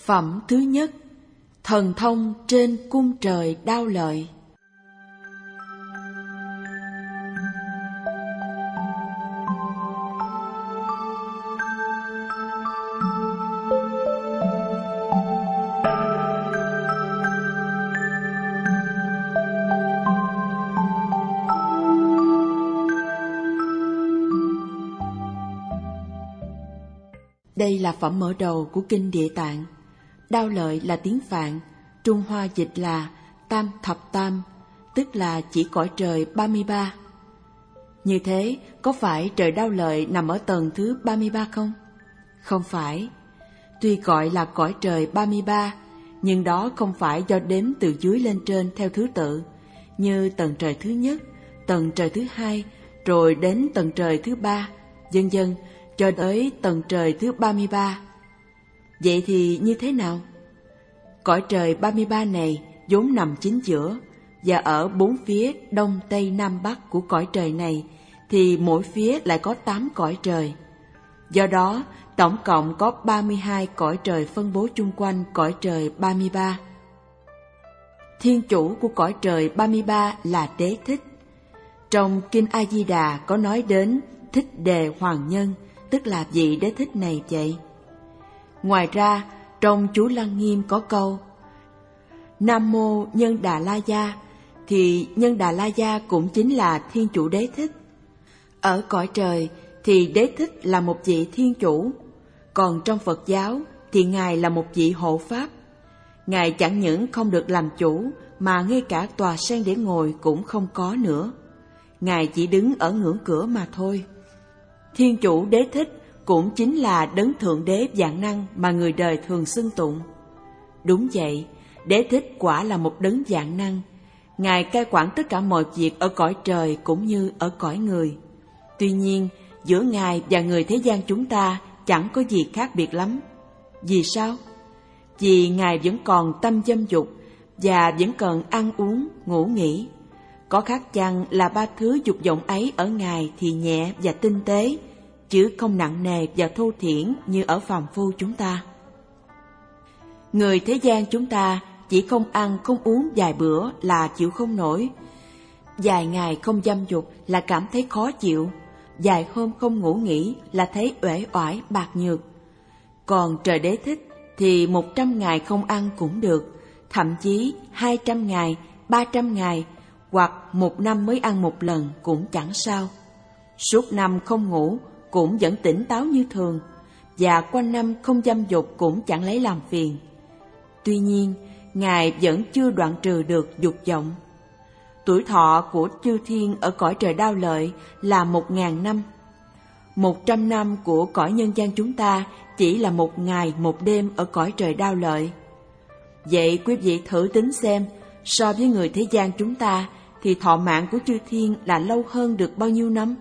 Phẩm thứ nhất, thần thông trên cung trời Đao Lợi. Đây là phẩm mở đầu của Kinh Địa Tạng. Đao Lợi là tiếng Phạn, Trung Hoa dịch là Tam Thập Tam, tức là chỉ cõi trời 33. Như thế, có phải trời Đao Lợi nằm ở tầng thứ 33 không? Không phải. Tuy gọi là cõi trời 33, nhưng đó không phải do đếm từ dưới lên trên theo thứ tự, như tầng trời thứ nhất, tầng trời thứ hai, rồi đến tầng trời thứ ba, vân vân, cho tới tầng trời thứ 33. Vậy thì như thế nào? Cõi trời 33 này vốn nằm chính giữa, và ở bốn phía đông tây nam bắc của cõi trời này thì mỗi phía lại có 8 cõi trời. Do đó, tổng cộng có 32 cõi trời phân bố chung quanh cõi trời 33. Thiên chủ của cõi trời 33 là Đế Thích. Trong Kinh A Di Đà có nói đến Thích Đề Hoàng Nhân, tức là vị Đế Thích này vậy. Ngoài ra, trong chú Lăng Nghiêm có câu Nam Mô Nhân Đà La Gia, thì Nhân Đà La Gia cũng chính là Thiên Chủ Đế Thích. Ở cõi trời thì Đế Thích là một vị Thiên Chủ, còn trong Phật giáo thì Ngài là một vị hộ Pháp. Ngài chẳng những không được làm chủ, mà ngay cả tòa sen để ngồi cũng không có nữa. Ngài chỉ đứng ở ngưỡng cửa mà thôi. Thiên Chủ Đế Thích cũng chính là đấng Thượng Đế vạn năng mà người đời thường xưng tụng. Đúng vậy, Đế Thích quả là một đấng vạn năng. Ngài cai quản tất cả mọi việc ở cõi trời cũng như ở cõi người. Tuy nhiên, giữa Ngài và người thế gian chúng ta chẳng có gì khác biệt lắm. Vì sao? Vì Ngài vẫn còn tâm dâm dục và vẫn cần ăn uống, ngủ nghỉ. Có khác chăng là ba thứ dục vọng ấy ở Ngài thì nhẹ và tinh tế, chứ không nặng nề và thô thiển như ở phàm phu chúng ta. Người thế gian chúng ta chỉ không ăn không uống vài bữa là chịu không nổi, vài ngày không dâm dục là cảm thấy khó chịu, vài hôm không ngủ nghỉ là thấy uể oải bạc nhược. Còn trời Đế Thích thì 100 ngày không ăn cũng được, thậm chí 200 ngày, 300 ngày, hoặc 1 năm mới ăn 1 lần cũng chẳng sao. Suốt năm không ngủ cũng vẫn tỉnh táo như thường, và quanh năm không dâm dục cũng chẳng lấy làm phiền. Tuy nhiên, Ngài vẫn chưa đoạn trừ được dục vọng. Tuổi thọ của chư thiên ở cõi trời Đao Lợi là 1000 năm. 100 năm của cõi nhân gian chúng ta chỉ là 1 ngày 1 đêm ở cõi trời Đao Lợi. Vậy quý vị thử tính xem, so với người thế gian chúng ta thì thọ mạng của chư thiên là lâu hơn được bao nhiêu năm?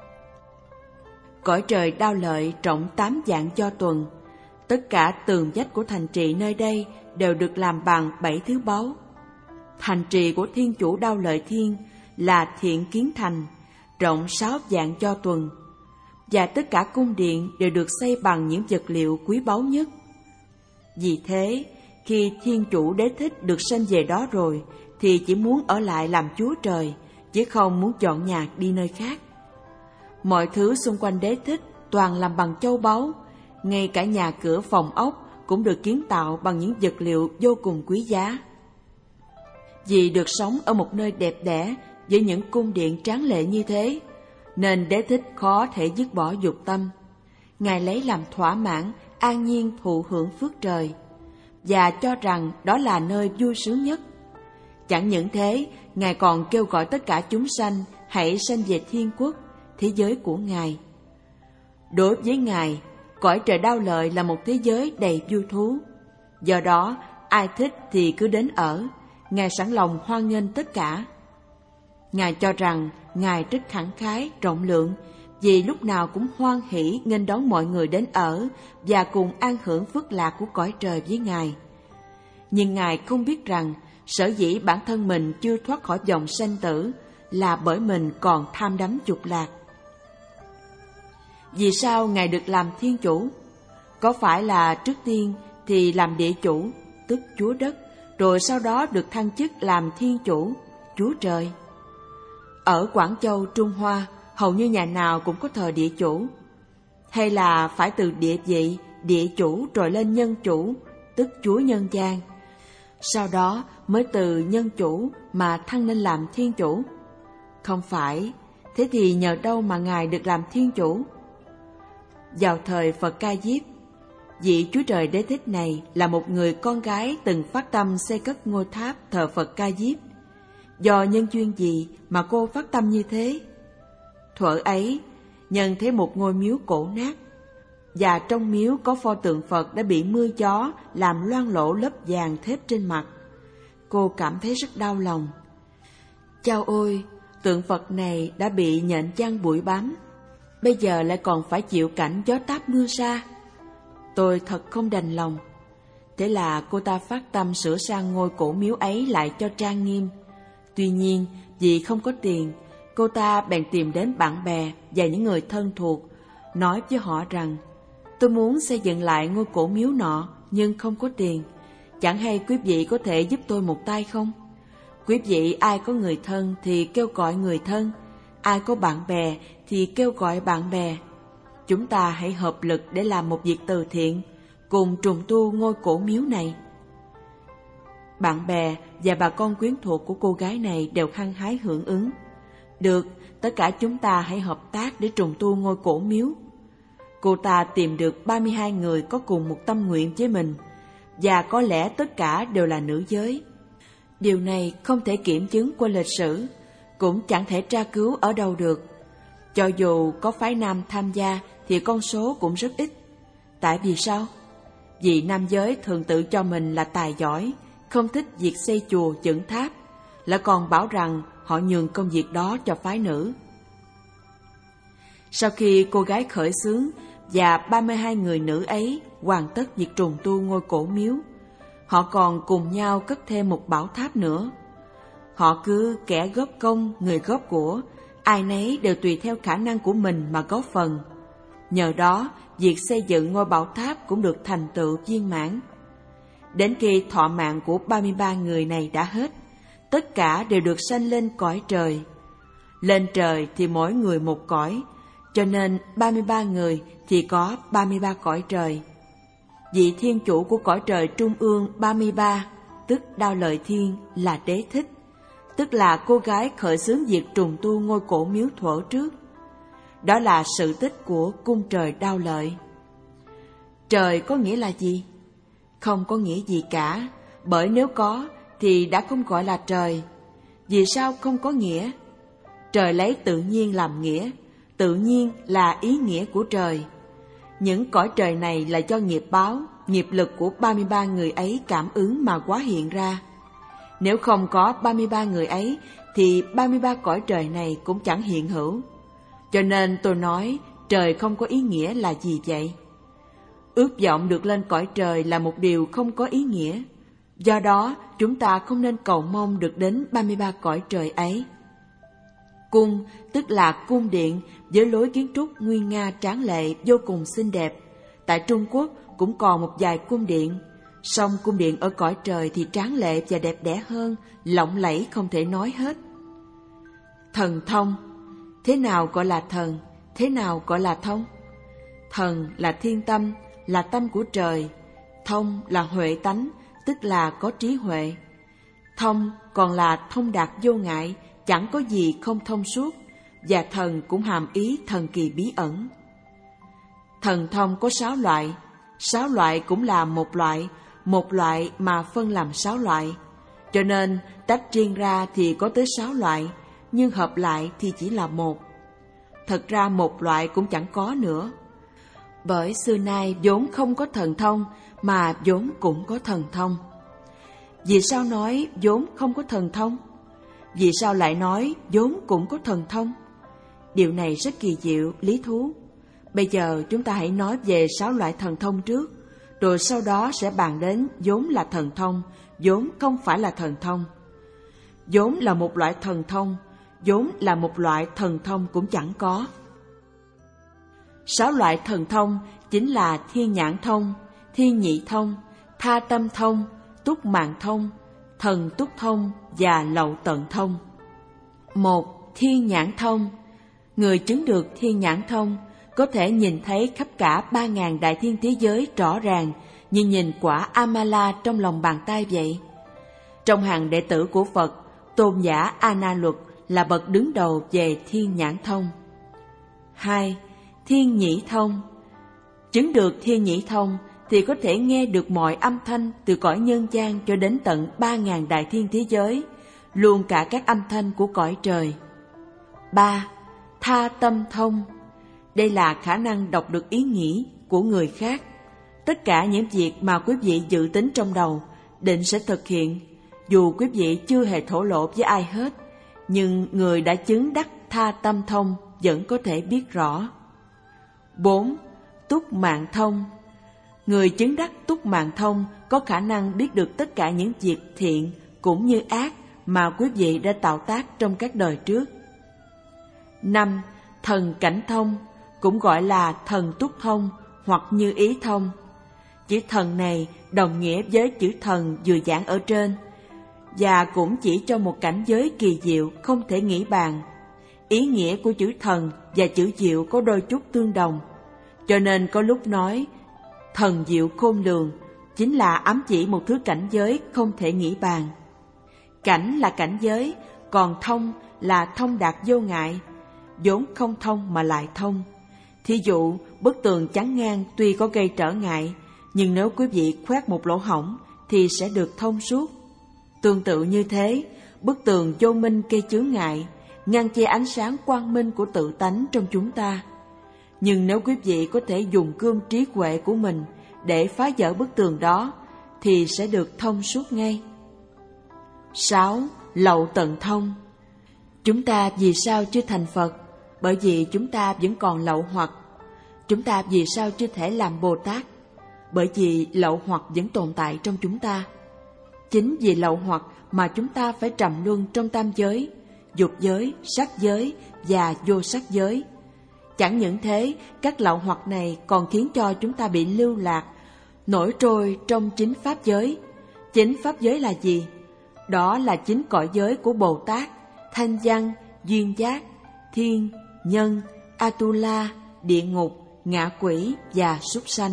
Cõi trời Đao Lợi rộng 8 vạn cho tuần. Tất cả tường vách của thành trì nơi đây đều được làm bằng 7 thứ báu. Thành trì của Thiên Chủ Đao Lợi Thiên là Thiện Kiến Thành, rộng 6 vạn cho tuần. Và tất cả cung điện đều được xây bằng những vật liệu quý báu nhất. Vì thế, khi Thiên Chủ Đế Thích được sanh về đó rồi, thì chỉ muốn ở lại làm Chúa Trời, chứ không muốn dọn nhà đi nơi khác. Mọi thứ xung quanh Đế Thích toàn làm bằng châu báu, ngay cả nhà cửa phòng ốc cũng được kiến tạo bằng những vật liệu vô cùng quý giá. Vì được sống ở một nơi đẹp đẽ với những cung điện tráng lệ như thế, nên Đế Thích khó thể dứt bỏ dục tâm. Ngài lấy làm thỏa mãn, an nhiên thụ hưởng phước trời, và cho rằng đó là nơi vui sướng nhất. Chẳng những thế, Ngài còn kêu gọi tất cả chúng sanh hãy sanh về thiên quốc, thế giới của Ngài. Đối với Ngài, cõi trời Đao Lợi là một thế giới đầy vui thú. Do đó, ai thích thì cứ đến ở, Ngài sẵn lòng hoan nghênh tất cả. Ngài cho rằng Ngài rất khẳng khái, rộng lượng, vì lúc nào cũng hoan hỷ nghênh đón mọi người đến ở và cùng an hưởng phước lạc của cõi trời với Ngài. Nhưng Ngài không biết rằng sở dĩ bản thân mình chưa thoát khỏi vòng sanh tử là bởi mình còn tham đắm dục lạc. Vì sao Ngài được làm Thiên Chủ? Có phải là trước tiên thì làm địa chủ, tức chúa đất, rồi sau đó được thăng chức làm thiên chủ, chúa trời. Ở Quảng Châu, Trung Hoa, hầu như nhà nào cũng có thờ địa chủ. Hay là phải từ địa vị, địa chủ rồi lên nhân chủ, tức chúa nhân gian. Sau đó mới từ nhân chủ mà thăng lên làm thiên chủ. Không phải, thế thì nhờ đâu mà Ngài được làm thiên chủ? Vào thời Phật Ca Diếp, vị Chúa Trời Đế Thích này là một người con gái từng phát tâm xây cất ngôi tháp thờ Phật Ca Diếp. Do nhân duyên gì mà cô phát tâm như thế? Thuở ấy, nhân thấy một ngôi miếu cổ nát, và trong miếu có pho tượng Phật đã bị mưa gió làm loang lổ lớp vàng thép trên mặt. Cô cảm thấy rất đau lòng. Chao ôi, tượng Phật này đã bị nhện chăng bụi bám, bây giờ lại còn phải chịu cảnh gió táp mưa sa. Tôi thật không đành lòng. Thế là cô ta phát tâm sửa sang ngôi cổ miếu ấy lại cho trang nghiêm. Tuy nhiên, vì không có tiền, cô ta bèn tìm đến bạn bè và những người thân thuộc, nói với họ rằng: tôi muốn xây dựng lại ngôi cổ miếu nọ, nhưng không có tiền. Chẳng hay quý vị có thể giúp tôi một tay không? Quý vị ai có người thân thì kêu gọi người thân, ai có bạn bè thì kêu gọi bạn bè. Chúng ta hãy hợp lực để làm một việc từ thiện, cùng trùng tu ngôi cổ miếu này. Bạn bè và bà con quyến thuộc của cô gái này đều hăng hái hưởng ứng. Được, tất cả chúng ta hãy hợp tác để trùng tu ngôi cổ miếu. Cô ta tìm được 32 người có cùng một tâm nguyện với mình, và có lẽ tất cả đều là nữ giới. Điều này không thể kiểm chứng qua lịch sử, cũng chẳng thể tra cứu ở đâu được. Cho dù có phái nam tham gia thì con số cũng rất ít. Tại vì sao? Vì nam giới thường tự cho mình là tài giỏi, không thích việc xây chùa dựng tháp, lại còn bảo rằng họ nhường công việc đó cho phái nữ. Sau khi cô gái khởi xướng và 32 người nữ ấy hoàn tất việc trùng tu ngôi cổ miếu, họ còn cùng nhau cất thêm một bảo tháp nữa. Họ cứ kẻ góp công, người góp của, ai nấy đều tùy theo khả năng của mình mà góp phần. Nhờ đó, việc xây dựng ngôi bảo tháp cũng được thành tựu viên mãn. Đến khi thọ mạng của 33 người này đã hết, tất cả đều được sanh lên cõi trời. Lên trời thì mỗi người một cõi, cho nên 33 người thì có 33 cõi trời. Vị thiên chủ của cõi trời trung ương 33, tức Đao Lợi Thiên, là Đế Thích, tức là cô gái khởi xướng việc trùng tu ngôi cổ miếu thuở trước. Đó là sự tích của cung trời Đao Lợi. Trời có nghĩa là gì? Không có nghĩa gì cả, bởi nếu có thì đã không gọi là trời. Vì sao không có nghĩa? Trời lấy tự nhiên làm nghĩa, tự nhiên là ý nghĩa của trời. Những cõi trời này là do nghiệp báo, nghiệp lực của 33 người ấy cảm ứng mà hóa hiện ra. Nếu không có 33 người ấy thì 33 cõi trời này cũng chẳng hiện hữu. Cho nên tôi nói trời không có ý nghĩa là gì vậy? Ước vọng được lên cõi trời là một điều không có ý nghĩa. Do đó, chúng ta không nên cầu mong được đến 33 cõi trời ấy. Cung, tức là cung điện với lối kiến trúc nguyên nga tráng lệ vô cùng xinh đẹp. Tại Trung Quốc cũng còn một vài cung điện, song cung điện ở cõi trời thì tráng lệ và đẹp đẽ hơn, lộng lẫy không thể nói hết. Thần thông. Thế nào gọi là thần? Thế nào gọi là thông? Thần là thiên tâm, là tâm của trời. Thông là huệ tánh, tức là có trí huệ. Thông còn là thông đạt vô ngại, chẳng có gì không thông suốt, và thần cũng hàm ý thần kỳ bí ẩn. Thần thông có 6 loại, 6 loại cũng là một loại mà phân làm 6 loại. Cho nên tách riêng ra thì có tới 6 loại, nhưng hợp lại thì chỉ là một. Thật ra một loại cũng chẳng có nữa. Bởi xưa nay vốn không có thần thông, mà vốn cũng có thần thông. Vì sao nói vốn không có thần thông? Vì sao lại nói vốn cũng có thần thông? Điều này rất kỳ diệu, lý thú. Bây giờ chúng ta hãy nói về 6 loại thần thông trước, rồi sau đó sẽ bàn đến vốn là thần thông, vốn không phải là thần thông. Vốn là một loại thần thông, vốn là một loại thần thông cũng chẳng có. 6 loại thần thông chính là thiên nhãn thông, thiên nhị thông, tha tâm thông, túc mạng thông, thần túc thông và lậu tận thông. 1. Thiên nhãn thông. Người chứng được thiên nhãn thông có thể nhìn thấy khắp cả 3.000 đại thiên thế giới rõ ràng như nhìn quả Amala trong lòng bàn tay vậy. Trong hàng đệ tử của Phật, tôn giả A Na Luật là bậc đứng đầu về thiên nhãn thông. 2. Thiên nhĩ thông. Chứng được thiên nhĩ thông thì có thể nghe được mọi âm thanh từ cõi nhân gian cho đến tận 3.000 đại thiên thế giới, luôn cả các âm thanh của cõi trời. 3. Tha tâm thông. Đây là khả năng đọc được ý nghĩ của người khác. Tất cả những việc mà quý vị dự tính trong đầu định sẽ thực hiện, dù quý vị chưa hề thổ lộ với ai hết, nhưng người đã chứng đắc tha tâm thông vẫn có thể biết rõ. 4. Túc mạng thông. Người chứng đắc túc mạng thông có khả năng biết được tất cả những việc thiện cũng như ác mà quý vị đã tạo tác trong các đời trước. 5. Thần cảnh thông, cũng gọi là thần túc thông hoặc như ý thông. Chữ thần này đồng nghĩa với chữ thần vừa giảng ở trên, và cũng chỉ cho một cảnh giới kỳ diệu không thể nghĩ bàn. Ý nghĩa của chữ thần và chữ diệu có đôi chút tương đồng, cho nên có lúc nói thần diệu khôn lường chính là ám chỉ một thứ cảnh giới không thể nghĩ bàn. Cảnh là cảnh giới, còn thông là thông đạt vô ngại, vốn không thông mà lại thông. Thí dụ, bức tường chắn ngang tuy có gây trở ngại, nhưng nếu quý vị khoét một lỗ hổng thì sẽ được thông suốt. Tương tự như thế, bức tường vô minh gây chướng ngại, ngăn che ánh sáng quang minh của tự tánh trong chúng ta. Nhưng nếu quý vị có thể dùng gươm trí huệ của mình để phá vỡ bức tường đó, thì sẽ được thông suốt ngay. 6. Lậu tận thông. Chúng ta vì sao chưa thành Phật? Bởi vì chúng ta vẫn còn lậu hoặc. Chúng ta vì sao chưa thể làm Bồ Tát? Bởi vì lậu hoặc vẫn tồn tại trong chúng ta. Chính vì lậu hoặc mà chúng ta phải trầm luân trong tam giới, dục giới, sắc giới và vô sắc giới. Chẳng những thế, các lậu hoặc này còn khiến cho chúng ta bị lưu lạc, nổi trôi trong chính pháp giới. Chính pháp giới là gì? Đó là chính cõi giới của Bồ Tát, Thanh Văn, Duyên Giác, Thiên, Nhân, Atula, Địa Ngục, Ngạ Quỷ và Súc Sanh.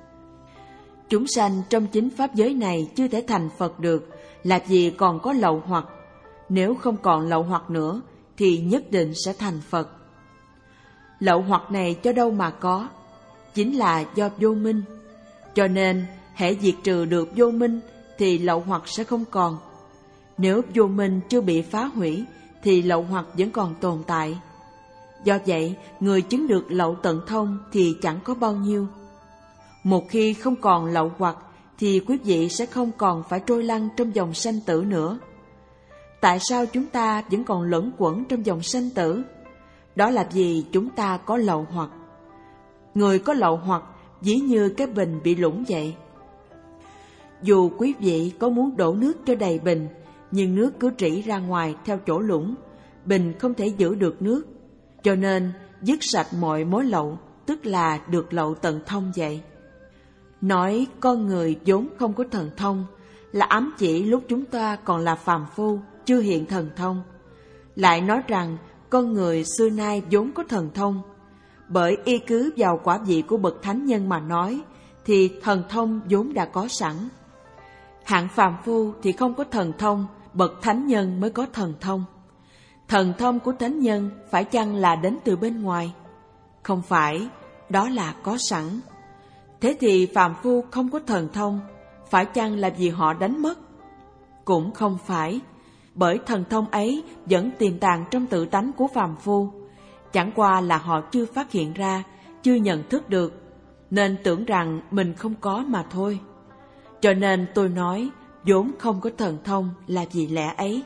Chúng sanh trong chính pháp giới này chưa thể thành Phật được là vì còn có lậu hoặc. Nếu không còn lậu hoặc nữa thì nhất định sẽ thành Phật. Lậu hoặc này do đâu mà có? Chính là do vô minh. Cho nên, hễ diệt trừ được vô minh thì lậu hoặc sẽ không còn. Nếu vô minh chưa bị phá hủy thì lậu hoặc vẫn còn tồn tại. Do vậy, người chứng được lậu tận thông thì chẳng có bao nhiêu. Một khi không còn lậu hoặc thì quý vị sẽ không còn phải trôi lăn trong dòng sanh tử nữa. Tại sao chúng ta vẫn còn luẩn quẩn trong dòng sanh tử? Đó là vì chúng ta có lậu hoặc. Người có lậu hoặc ví như cái bình bị lũng vậy. Dù quý vị có muốn đổ nước cho đầy bình, nhưng nước cứ rỉ ra ngoài theo chỗ lũng, bình không thể giữ được nước. Cho nên dứt sạch mọi mối lậu, tức là được lậu tận thông vậy. Nói con người vốn không có thần thông là ám chỉ lúc chúng ta còn là phàm phu, chưa hiện thần thông. Lại nói rằng con người xưa nay vốn có thần thông, bởi y cứ vào quả vị của bậc thánh nhân mà nói, thì thần thông vốn đã có sẵn. Hạng phàm phu thì không có thần thông, bậc thánh nhân mới có thần thông. Thần thông của thánh nhân phải chăng là đến từ bên ngoài? Không phải, đó là có sẵn. Thế thì phàm phu không có thần thông, phải chăng là vì họ đánh mất? Cũng không phải, bởi thần thông ấy vẫn tiềm tàng trong tự tánh của phàm phu. Chẳng qua là họ chưa phát hiện ra, chưa nhận thức được, nên tưởng rằng mình không có mà thôi. Cho nên tôi nói, vốn không có thần thông là vì lẽ ấy.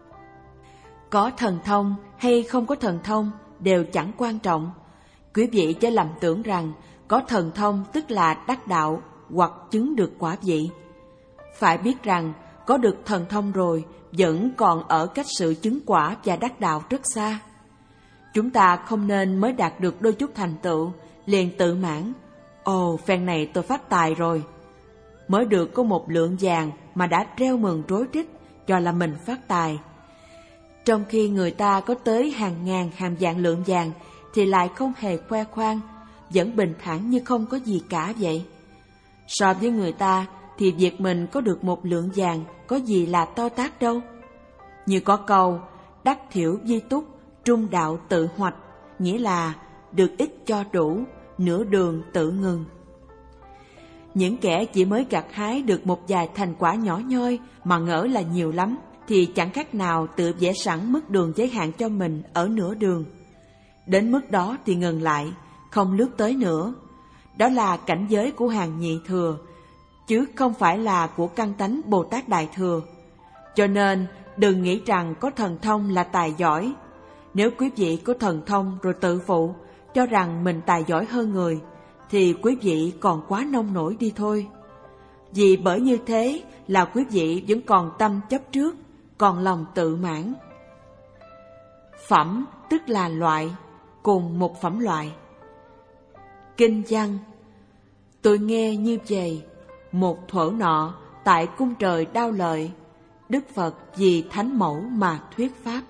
Có thần thông hay không có thần thông đều chẳng quan trọng. Quý vị chớ lầm tưởng rằng có thần thông tức là đắc đạo hoặc chứng được quả vị. Phải biết rằng có được thần thông rồi vẫn còn ở cách sự chứng quả và đắc đạo rất xa. Chúng ta không nên mới đạt được đôi chút thành tựu liền tự mãn, ồ phen này tôi phát tài rồi. mới được có 1 lượng vàng mà đã reo mừng rối rít, cho là mình phát tài. Trong khi người ta có tới hàng ngàn hàng vạn lượng vàng thì lại không hề khoe khoang, vẫn bình thản như không có gì cả vậy. So với người ta thì việc mình có được 1 lượng vàng có gì là to tát đâu. Như có câu, đắc thiểu vi túc, trung đạo tự hoạch, nghĩa là được ít cho đủ, nửa đường tự ngừng. Những kẻ chỉ mới gặt hái được một vài thành quả nhỏ nhoi mà ngỡ là nhiều lắm, thì chẳng khác nào tự vẽ sẵn mức đường giới hạn cho mình ở nửa đường. Đến mức đó thì ngừng lại, không lướt tới nữa. Đó là cảnh giới của hàng nhị thừa, chứ không phải là của căn tánh Bồ Tát Đại Thừa. Cho nên đừng nghĩ rằng có thần thông là tài giỏi. Nếu quý vị có thần thông rồi tự phụ, cho rằng mình tài giỏi hơn người, thì quý vị còn quá nông nổi đi thôi. Vì bởi như thế là quý vị vẫn còn tâm chấp trước, còn lòng tự mãn. Phẩm tức là loại, cùng một phẩm loại. Kinh văn: tôi nghe như vậy, một thuở nọ tại cung trời Đao Lợi, Đức Phật vì thánh mẫu mà thuyết pháp.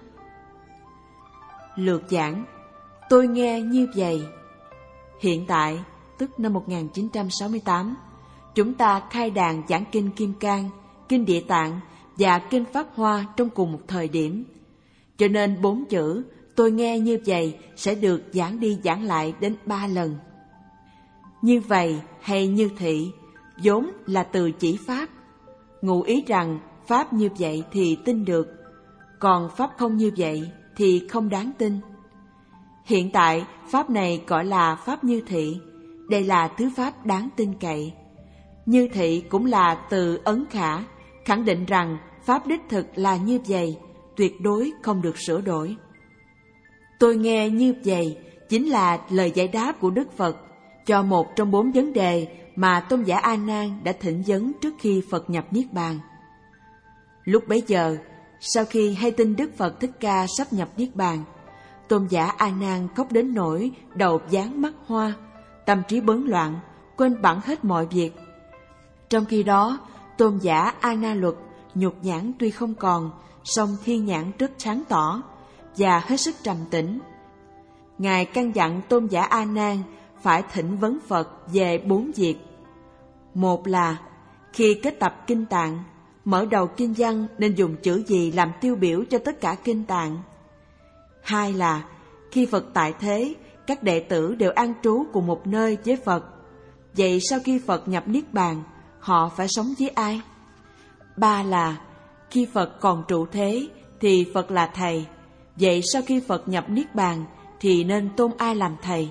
Lược giảng: tôi nghe như vậy. Hiện tại, tức năm 1968, chúng ta khai đàn giảng kinh Kim Cang, kinh Địa Tạng và kinh Pháp Hoa trong cùng một thời điểm. Cho nên 4 chữ tôi nghe như vậy sẽ được giảng đi giảng lại đến 3 lần. Như vậy hay như thị vốn là từ chỉ pháp, ngụ ý rằng pháp như vậy thì tin được, còn pháp không như vậy thì không đáng tin. Hiện tại pháp này gọi là pháp như thị, đây là thứ pháp đáng tin cậy. Như thị cũng là từ ấn khả, khẳng định rằng pháp đích thực là như vậy, tuyệt đối không được sửa đổi. Tôi nghe như vậy chính là lời giải đáp của Đức Phật cho một trong 4 vấn đề mà tôn giả A Nan đã thỉnh vấn trước khi Phật nhập Niết Bàn. Lúc bấy giờ, sau khi hay tin Đức Phật Thích Ca sắp nhập Niết Bàn, tôn giả A Nan khóc đến nỗi đầu váng mắt hoa, tâm trí bấn loạn, quên bẵng hết mọi việc. Trong khi đó, tôn giả A Na Luật nhục nhãn tuy không còn, song thiên nhãn rất sáng tỏ và hết sức trầm tĩnh. Ngài căn dặn tôn giả A Nan phải thỉnh vấn Phật về 4 việc. Một là khi kết tập kinh tạng, mở đầu kinh văn nên dùng chữ gì làm tiêu biểu cho tất cả kinh tạng. 2 là khi Phật tại thế, các đệ tử đều an trú cùng một nơi với Phật. Vậy sau khi Phật nhập Niết Bàn, họ phải sống với ai? 3 là khi Phật còn trụ thế thì Phật là thầy. Vậy sau khi Phật nhập Niết Bàn thì nên tôn ai làm thầy?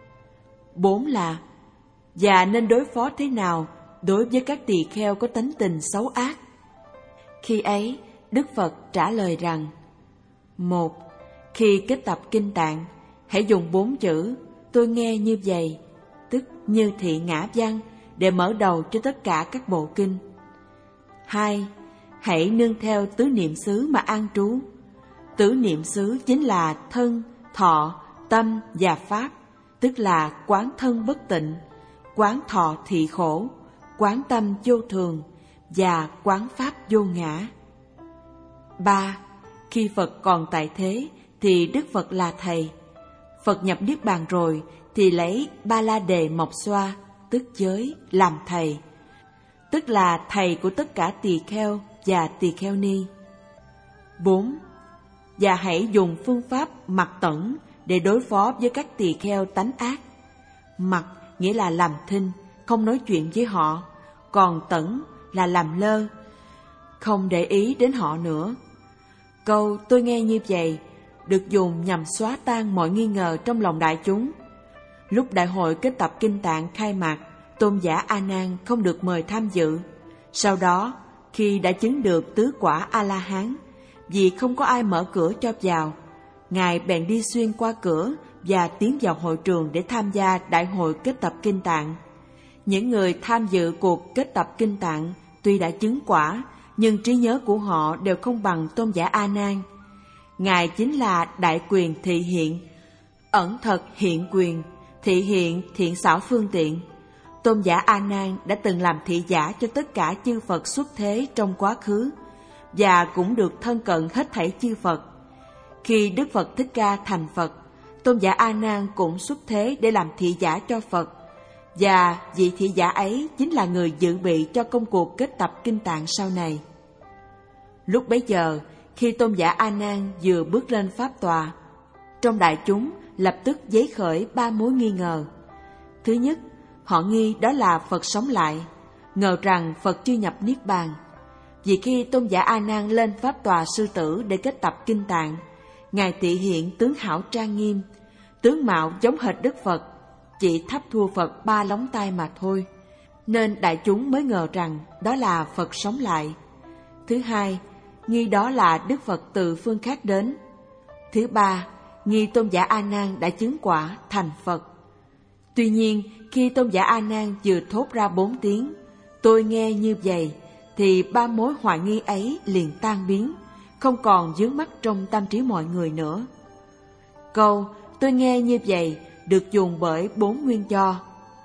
4 là và nên đối phó thế nào đối với các tỳ kheo có tánh tình xấu ác? Khi ấy, Đức Phật trả lời rằng: 1. Khi kết tập kinh tạng, hãy dùng 4 chữ tôi nghe như vậy, tức như thị ngã văn, để mở đầu cho tất cả các bộ kinh. 2. Hãy nương theo tứ niệm xứ mà an trú. Tứ niệm xứ chính là thân, thọ, tâm và pháp, tức là quán thân bất tịnh, quán thọ thị khổ, quán tâm vô thường và quán pháp vô ngã. 3. Khi Phật còn tại thế thì Đức Phật là thầy. Phật nhập Niết Bàn rồi thì lấy Ba La Đề Mộc Xoa, tức giới, làm thầy, tức là thầy của tất cả tỳ kheo và tỳ kheo ni. 4. Và hãy dùng phương pháp mặc tẩn để đối phó với các tỳ kheo tánh ác. Mặc nghĩa là làm thinh, không nói chuyện với họ, còn tẩn là làm lơ, không để ý đến họ nữa. Câu tôi nghe như vậy được dùng nhằm xóa tan mọi nghi ngờ trong lòng đại chúng. Lúc đại hội kết tập kinh tạng khai mạc, tôn giả A Nan không được mời tham dự. Sau đó, khi đã chứng được tứ quả A-la-hán, vì không có ai mở cửa cho vào, Ngài bèn đi xuyên qua cửa và tiến vào hội trường để tham gia đại hội kết tập kinh tạng. Những người tham dự cuộc kết tập kinh tạng tuy đã chứng quả, nhưng trí nhớ của họ đều không bằng tôn giả A Nan. Ngài chính là đại quyền thị hiện, ẩn thật hiện quyền, thị hiện thiện xảo phương tiện. Tôn giả A Nan đã từng làm thị giả cho tất cả chư Phật xuất thế trong quá khứ và cũng được thân cận hết thảy chư Phật. Khi Đức Phật Thích Ca thành Phật, Tôn giả A Nan cũng xuất thế để làm thị giả cho Phật, và vị thị giả ấy chính là người dự bị cho công cuộc kết tập kinh tạng sau này. Lúc bấy giờ, khi Tôn giả A Nan vừa bước lên pháp tòa, trong đại chúng lập tức dấy khởi 3 mối nghi ngờ. Thứ nhất, họ nghi đó là Phật sống lại, ngờ rằng Phật chưa nhập Niết Bàn. Vì khi Tôn giả A Nan lên pháp tòa sư tử để kết tập kinh tạng, ngài tị hiện tướng hảo trang nghiêm, tướng mạo giống hệt Đức Phật, chỉ thấp thua Phật 3 lóng tay mà thôi, nên đại chúng mới ngờ rằng đó là Phật sống lại. Thứ hai, nghi đó là Đức Phật từ phương khác đến. Thứ ba, nghi Tôn giả A Nan đã chứng quả thành Phật. Tuy nhiên, khi Tôn giả A Nan vừa thốt ra 4 tiếng "Tôi nghe như vậy", thì 3 mối hoài nghi ấy liền tan biến, không còn vướng mắc trong tâm trí mọi người nữa. Câu "Tôi nghe như vậy" được dùng bởi 4 nguyên do.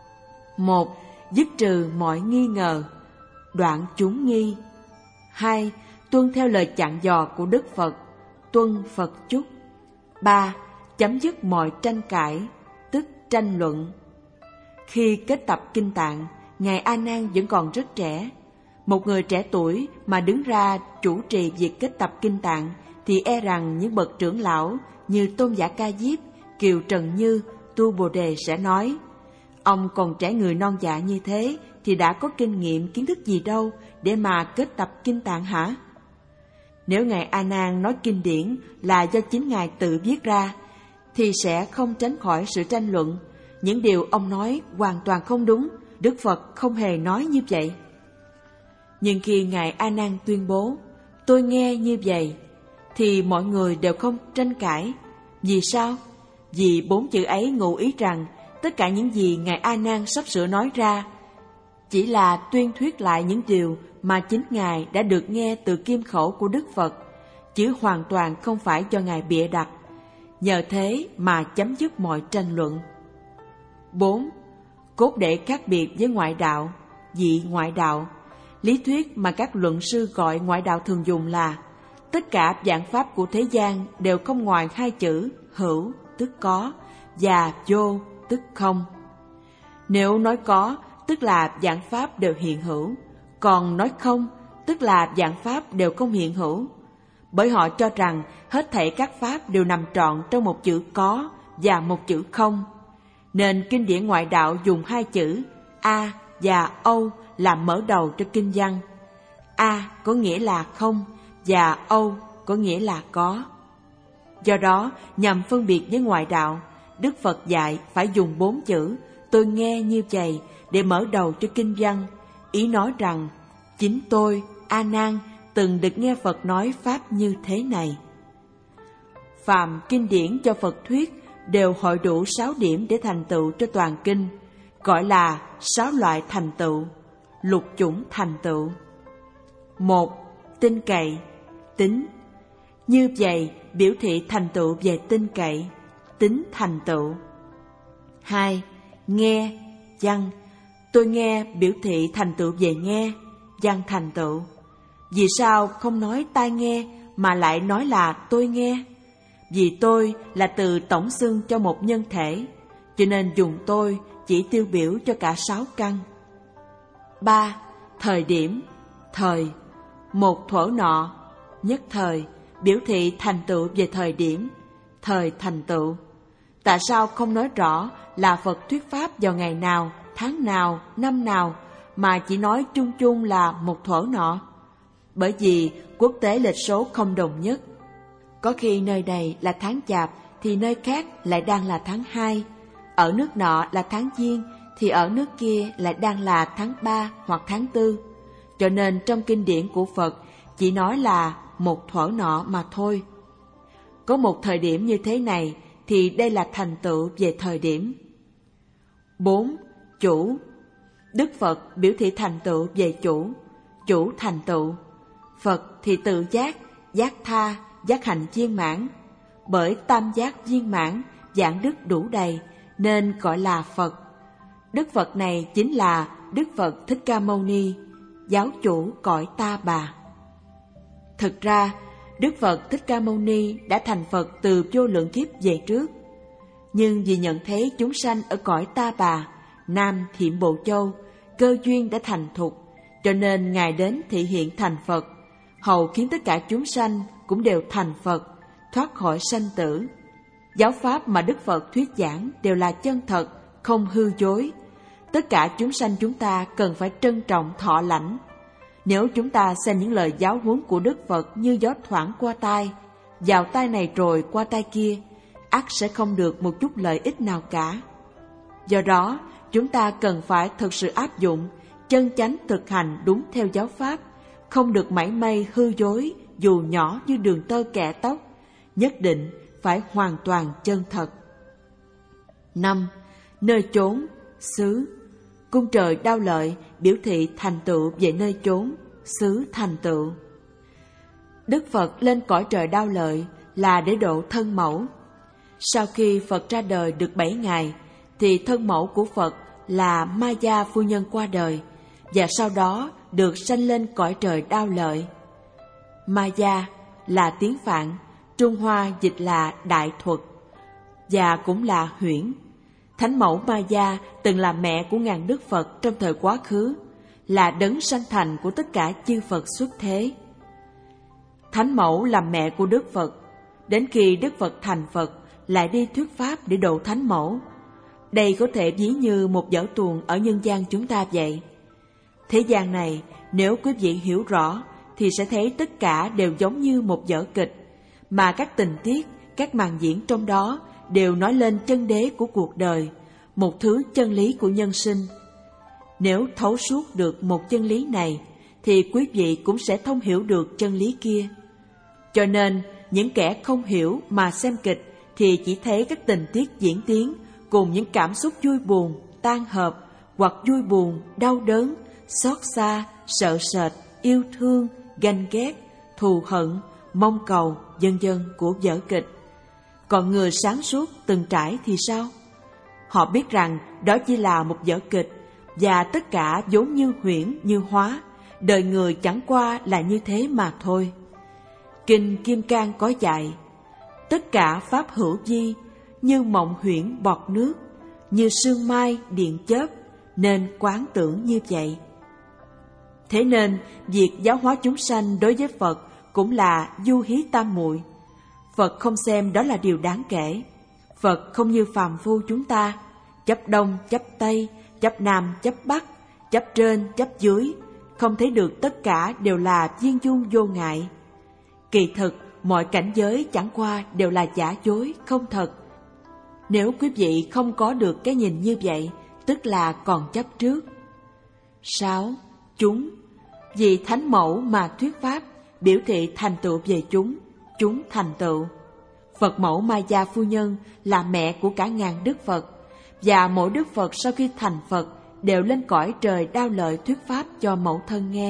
1. Dứt trừ mọi nghi ngờ, đoạn chúng nghi. 2. Tuân theo lời dặn dò của Đức Phật, tuân Phật chúc. 3. Chấm dứt mọi tranh cãi, tức tranh luận. Khi kết tập kinh tạng, ngài A Nan vẫn còn rất trẻ. Một người trẻ tuổi mà đứng ra chủ trì việc kết tập kinh tạng thì e rằng những bậc trưởng lão như Tôn giả Ca Diếp, Kiều Trần Như, Tu Bồ Đề sẽ nói: ông còn trẻ người non dạ như thế thì đã có kinh nghiệm kiến thức gì đâu để mà kết tập kinh tạng hả? Nếu ngài A Nan nói kinh điển là do chính ngài tự viết ra thì sẽ không tránh khỏi sự tranh luận. Những điều ông nói hoàn toàn không đúng, Đức Phật không hề nói như vậy. Nhưng khi ngài A Nan tuyên bố "Tôi nghe như vậy", thì mọi người đều không tranh cãi. Vì sao? Vì 4 chữ ấy ngụ ý rằng tất cả những gì ngài A Nan sắp sửa nói ra chỉ là tuyên thuyết lại những điều mà chính ngài đã được nghe từ kim khẩu của Đức Phật, chứ hoàn toàn không phải do ngài bịa đặt. Nhờ thế mà chấm dứt mọi tranh luận. 4. Cốt để khác biệt với ngoại đạo, dị ngoại đạo. Lý thuyết mà các luận sư gọi ngoại đạo thường dùng là tất cả vạn pháp của thế gian đều không ngoài 2 chữ hữu tức có và vô tức không. Nếu nói có tức là vạn pháp đều hiện hữu, còn nói không tức là vạn pháp đều không hiện hữu. Bởi họ cho rằng hết thảy các pháp đều nằm trọn trong một chữ có và một chữ không, nên kinh điển ngoại đạo dùng 2 chữ A và Âu làm mở đầu cho kinh văn. A có nghĩa là không và Âu có nghĩa là có. Do đó, nhằm phân biệt với ngoại đạo, Đức Phật dạy phải dùng 4 chữ "Tôi nghe như vậy" để mở đầu cho kinh văn, ý nói rằng chính tôi, A Nan, từng được nghe Phật nói pháp như thế này. Phàm kinh điển cho Phật thuyết đều hội đủ 6 điểm để thành tựu cho toàn kinh, gọi là 6 loại thành tựu, lục chủng thành tựu. 1. Tin cậy, tín. Như vậy biểu thị thành tựu về tin cậy, tín thành tựu. 2. Nghe, văn. Tôi nghe biểu thị thành tựu về nghe, văn thành tựu. Vì sao không nói tai nghe mà lại nói là tôi nghe? Vì tôi là từ tổng xưng cho một nhân thể, cho nên dùng tôi chỉ tiêu biểu cho cả 6 căn. 3. Thời điểm, thời. Một thuở nọ, nhất thời, biểu thị thành tựu về thời điểm, thời thành tựu. Tại sao không nói rõ là Phật thuyết pháp vào ngày nào, tháng nào, năm nào, mà chỉ nói chung chung là một thuở nọ? Bởi vì quốc tế lịch số không đồng nhất. Có khi nơi này là tháng Chạp thì nơi khác lại đang là tháng 2. Ở nước nọ là tháng Giêng thì ở nước kia lại đang là tháng 3 hoặc tháng 4. Cho nên trong kinh điển của Phật chỉ nói là một thuở nọ mà thôi. Có một thời điểm như thế này thì đây là thành tựu về thời điểm. 4. Chủ. Đức Phật biểu thị thành tựu về chủ, chủ thành tựu. Phật thì tự giác, giác tha, giác hạnh viên mãn. Bởi tam giác viên mãn, giảng đức đủ đầy nên gọi là Phật. Đức Phật này chính là Đức Phật Thích Ca Mâu Ni, giáo chủ cõi Ta Bà. Thực ra, Đức Phật Thích Ca Mâu Ni đã thành Phật từ vô lượng kiếp về trước. Nhưng vì nhận thấy chúng sanh ở cõi Ta Bà, Nam Thiểm Bộ Châu, cơ duyên đã thành thục, cho nên Ngài đến thị hiện thành Phật, hầu khiến tất cả chúng sanh cũng đều thành Phật, thoát khỏi sanh tử. Giáo pháp mà Đức Phật thuyết giảng đều là chân thật, không hư dối. Tất cả chúng sanh chúng ta cần phải trân trọng thọ lãnh. Nếu chúng ta xem những lời giáo huấn của Đức Phật như gió thoảng qua tai, vào tai này rồi qua tai kia, ắt sẽ không được một chút lợi ích nào cả. Do đó, chúng ta cần phải thực sự áp dụng, chân chánh thực hành đúng theo giáo pháp, không được mảy may hư dối dù nhỏ như đường tơ kẽ tóc, nhất định phải hoàn toàn chân thật. 5. Nơi chốn, xứ. Cung trời Đao Lợi biểu thị thành tựu về nơi chốn, xứ thành tựu. Đức Phật lên cõi trời Đao Lợi là để độ thân mẫu. Sau khi Phật ra đời được 7 ngày, thì thân mẫu của Phật là Ma Gia phu nhân qua đời, và sau đó được sanh lên cõi trời Đao Lợi. Ma Gia là tiếng Phạn, Trung Hoa dịch là Đại Thuật, và cũng là huyễn. Thánh mẫu Ma Gia từng là mẹ của ngàn Đức Phật trong thời quá khứ, là đấng sanh thành của tất cả chư Phật xuất thế. Thánh mẫu làm mẹ của Đức Phật, đến khi Đức Phật thành Phật lại đi thuyết pháp để độ thánh mẫu. Đây có thể ví như một vở tuồng ở nhân gian chúng ta vậy. Thế gian này, nếu quý vị hiểu rõ, thì sẽ thấy tất cả đều giống như một vở kịch, mà các tình tiết, các màn diễn trong đó đều nói lên chân đế của cuộc đời, một thứ chân lý của nhân sinh. Nếu thấu suốt được một chân lý này, thì quý vị cũng sẽ thông hiểu được chân lý kia. Cho nên, những kẻ không hiểu mà xem kịch thì chỉ thấy các tình tiết diễn tiến cùng những cảm xúc vui buồn, tan hợp, hoặc vui buồn, đau đớn, xót xa, sợ sệt, yêu thương, ganh ghét, thù hận, mong cầu, vân vân của vở kịch. Còn người sáng suốt từng trải thì sao? Họ biết rằng đó chỉ là một vở kịch, và tất cả vốn như huyễn như hóa, đời người chẳng qua là như thế mà thôi. Kinh Kim Cang có dạy, tất cả pháp hữu vi, như mộng huyễn bọt nước, như sương mai điện chớp, nên quán tưởng như vậy. Thế nên, việc giáo hóa chúng sanh đối với Phật cũng là du hí tam muội. Phật không xem đó là điều đáng kể. Phật không như phàm phu chúng ta, chấp đông, chấp tây, chấp nam, chấp bắc, chấp trên, chấp dưới, không thấy được tất cả đều là viên dung vô ngại. Kỳ thực, mọi cảnh giới chẳng qua đều là giả dối, không thật. Nếu quý vị không có được cái nhìn như vậy, tức là còn chấp trước. 6. Chúng. Vì thánh mẫu mà thuyết pháp, biểu thị thành tựu về chúng thành tựu. Phật mẫu Ma Gia phu nhân là mẹ của cả ngàn Đức Phật, và mỗi Đức Phật sau khi thành Phật đều lên cõi trời Đao Lợi thuyết pháp cho mẫu thân nghe.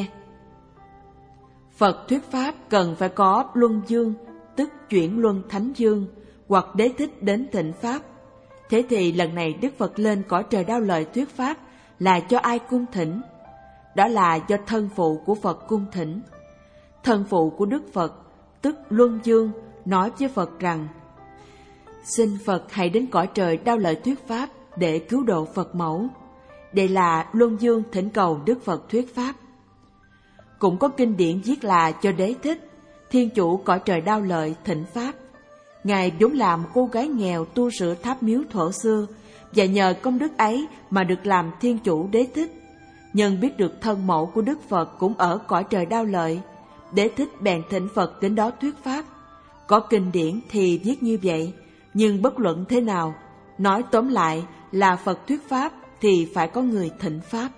Phật thuyết pháp cần phải có luân dương, tức chuyển luân thánh dương, hoặc đế thích đến thịnh pháp. Thế thì lần này Đức Phật lên cõi trời Đao Lợi thuyết pháp là cho ai cung thỉnh? Đó là do thân phụ của Phật cung thỉnh. Thân phụ của Đức Phật, tức Luân Dương, nói với Phật rằng: xin Phật hãy đến cõi trời Đao Lợi thuyết pháp để cứu độ Phật mẫu. Đây là Luân Dương thỉnh cầu Đức Phật thuyết pháp. Cũng có kinh điển viết là cho đế thích, thiên chủ cõi trời Đao Lợi thỉnh pháp. Ngài vốn là một cô gái nghèo tu sửa tháp miếu thuở xưa, và nhờ công đức ấy mà được làm thiên chủ đế thích. Nhân biết được thân mẫu của Đức Phật cũng ở cõi trời Đao Lợi, đế thích bèn thỉnh Phật đến đó thuyết pháp. Có kinh điển thì viết như vậy, nhưng bất luận thế nào, nói tóm lại là Phật thuyết pháp thì phải có người thỉnh pháp.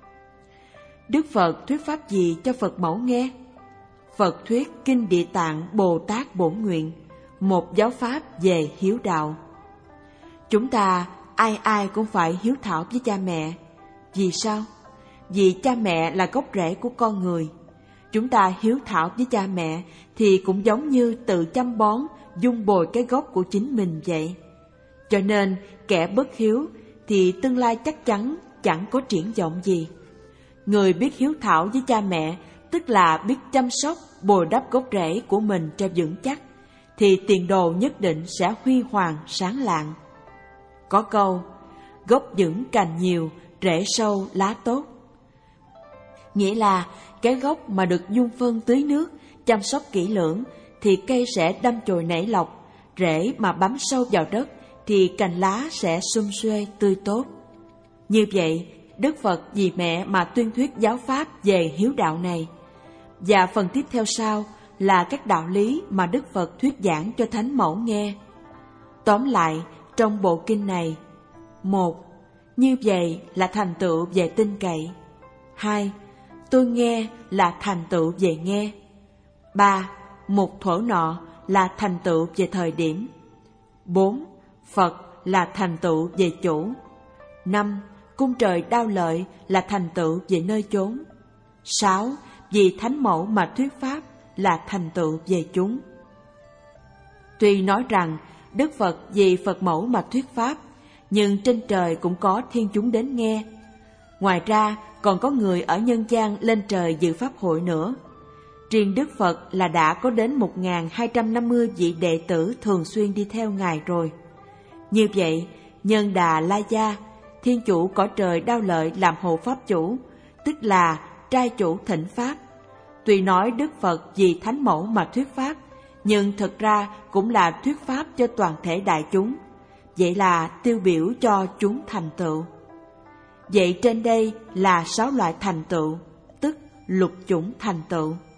Đức Phật thuyết pháp gì cho Phật mẫu nghe? Phật thuyết Kinh Địa Tạng Bồ Tát Bổn Nguyện, một giáo pháp về hiếu đạo. Chúng ta ai ai cũng phải hiếu thảo với cha mẹ. Vì sao? Vì cha mẹ là gốc rễ của con người. Chúng ta hiếu thảo với cha mẹ thì cũng giống như tự chăm bón, dung bồi cái gốc của chính mình vậy. Cho nên kẻ bất hiếu thì tương lai chắc chắn chẳng có triển vọng gì. Người biết hiếu thảo với cha mẹ, tức là biết chăm sóc, bồi đắp gốc rễ của mình cho vững chắc, thì tiền đồ nhất định sẽ huy hoàng sáng lạng. Có câu, gốc vững cành nhiều, rễ sâu lá tốt. Nghĩa là cái gốc mà được dung phân tưới nước, chăm sóc kỹ lưỡng thì cây sẽ đâm chồi nảy lọc, rễ mà bám sâu vào đất thì cành lá sẽ sum xuê tươi tốt. Như vậy, Đức Phật vì mẹ mà tuyên thuyết giáo pháp về hiếu đạo này. Và phần tiếp theo sau là các đạo lý mà Đức Phật thuyết giảng cho Thánh Mẫu nghe. Tóm lại, trong bộ kinh này: 1. Như vậy là thành tựu về tin cậy. 2. Tôi nghe là thành tựu về nghe. 3. Một thuở nọ là thành tựu về thời điểm. 4. Phật là thành tựu về chủ. 5. Cung trời Đao Lợi là thành tựu về nơi chốn. 6. Vì Thánh Mẫu mà thuyết pháp là thành tựu về chúng. Tuy nói rằng Đức Phật vì Phật Mẫu mà thuyết pháp, nhưng trên trời cũng có thiên chúng đến nghe. Ngoài ra còn có người ở nhân gian lên trời dự pháp hội nữa. Riêng Đức Phật là đã có đến 1.250 vị đệ tử thường xuyên đi theo Ngài rồi. Như vậy, Nhân Đà La Gia, Thiên Chủ cõi trời Đao Lợi làm hộ pháp chủ, tức là trai chủ thỉnh pháp. Tuy nói Đức Phật vì Thánh Mẫu mà thuyết pháp, nhưng thực ra cũng là thuyết pháp cho toàn thể đại chúng. Vậy là tiêu biểu cho chúng thành tựu. Vậy trên đây là 6 loại thành tựu, tức lục chủng thành tựu.